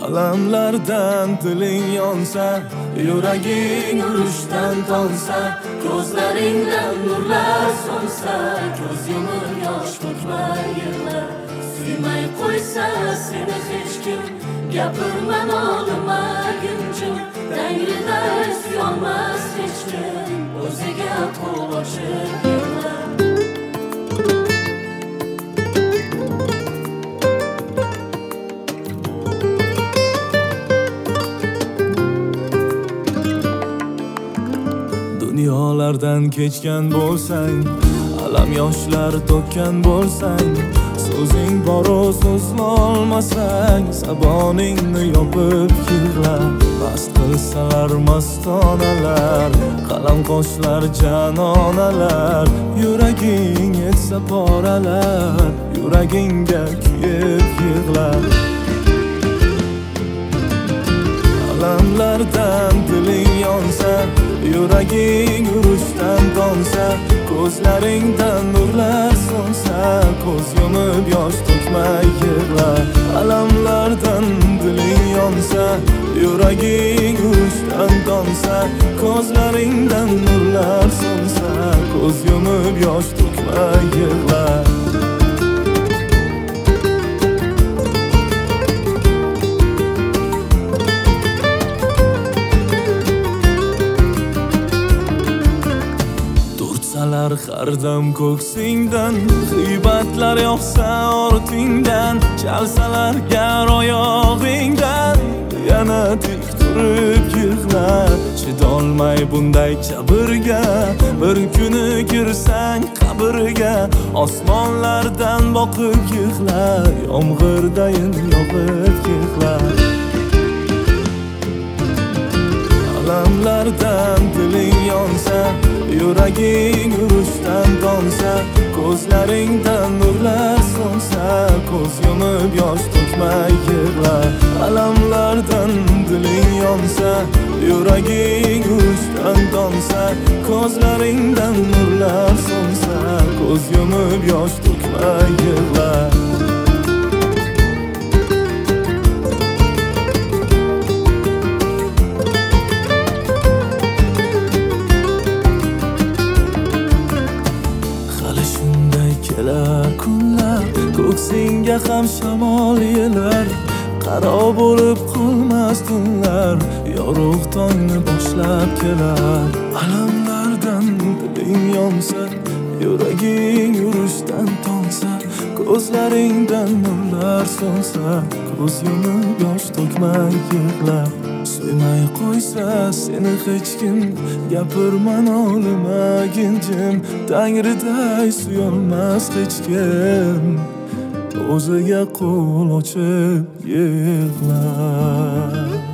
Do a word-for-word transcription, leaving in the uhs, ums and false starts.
Alamlardan diling yonsa, yuraging urushdan tonsa, ko'zlaringdan nurlar so'nsa, ko'z yumib yosh to'kmay yig'la. Suymay qo'ysa seni hech kim, gapirma nolimaginjim. Tangriday suyolmas hech kim, o'ziga qo'l ochib yig'la. Dunyolardan kechgan bo'lsang, alam yoshlar to'kkan bo'lsang, so'zing boru so'zlolmasang, saboningni yopib yig'la. Mast qilsalar mastonalar, qalam qoshlar janonalar, yuraging etsa poralar, yuragingga kuyib yig'la. Alamlardan diling yonsa, yuraging urushdan tonsa, ko'zlaringdan nurlar so'nsa, ko'z yumib yosh to'kmay yig'la. Alamlardan diling yonsa, yuraging urushdan tonsa, ko'zlaringdan nurlar so'nsa, ko'z yumib yosh to'kmay yig'la. Har dam ko'ksingdan, g'iybatlar yoqsa ortingdan, chalsalar gar oyog'ingdan, yana tik turib yig'la. Chidolmay bunday jabrga, bir kuni kirsang qabrga, osmonlardan boqib yig'la, yomg'irdayin yog'ib yig'la. Alamlardan diling yonsa, yuraging urushdan tonsa, ko'zlaringdan nurlar so'nsa, ko'z yumib yosh to'kmay yig'la. Alamlardan diling yonsa, yuraging urushdan tonsa, ko'zlaringdan nurlar so'nsa, ko'z yumib yosh to'kmay yig'la. Kelar kunlar, ko'ksingga ham shamol yelar, qaro bo'lib qolmas tunlar, yorug' tongni boshlab kelar. Alamlardan diling yonsa, yuraging urushdan tonsa, ko'zlaringdan nurlar so'nsa, ko'z yumib yosh to'kmay yig'la. Suymay qo'ysa seni hech kim, gapirma nolimaginjim. Tangriday suyolmas hech kim, o'ziga qo'l ochib yig'la.